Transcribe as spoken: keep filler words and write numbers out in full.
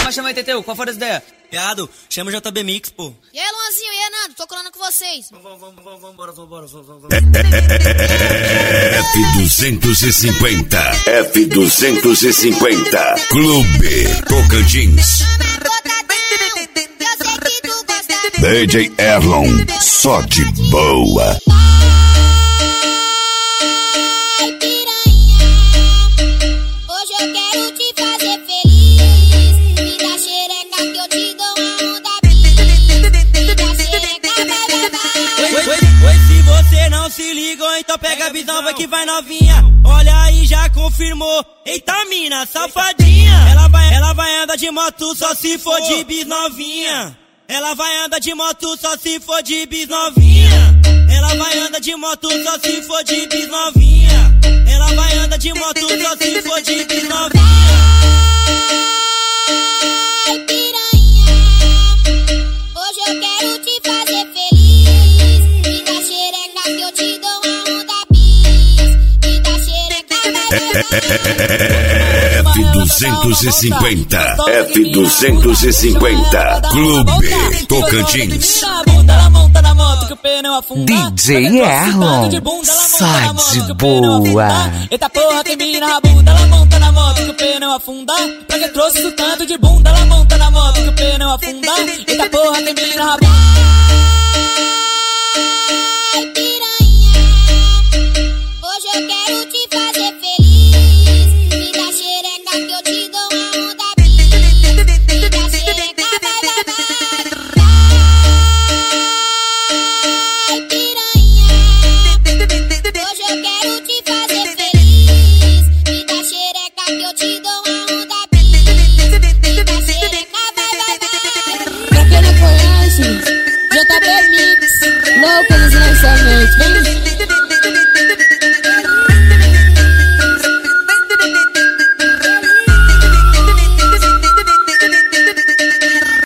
Chama, chama aí, Teteu, qual foi as ideias? Viado, chama o J B Mix, pô. E aí, Luanzinho, e aí, Nando, tô colando com vocês. Vamos, vamos, vamos, vambora, vambora, vambora. F duzentos e cinquenta. F duzentos e cinquenta. Clube Tocantins. D J Erlon, só de boa. Ai, piranha, hoje eu quero te fazer feliz. Me dá xereca que eu te dou uma onda bis. Me dá xereca, vai, vai, vai. Oi, oi, oi, se você não se ligou, então pega a visão, vai que vai novinha. Olha aí, já confirmou. Eita mina, safadinha. Ela vai, ela vai andar de moto só se for de bis novinha. Ela vai andar de moto só se for de bis novinha. Ela vai andar de moto só se for de bis novinha. Ela vai andar de moto só se for de bis novinha. Ai, piranha, hoje eu quero te fazer feliz. Me dá xereca que eu te dou uma onda bis. Me dá xereca, vai, vai, vai. F duzentos e cinquenta. F duzentos e cinquenta. Clube Tocantins. Ela monta na moto que o pneu afunda. D J Erlon, só de boa. Eita porra, tem mina na bunda. Ela monta na moto que o pneu afunda. Pra que trouxe isso tanto de bunda? Ela monta na moto que o pneu afunda. Eita porra, tem mina na bunda. Ai, piranha.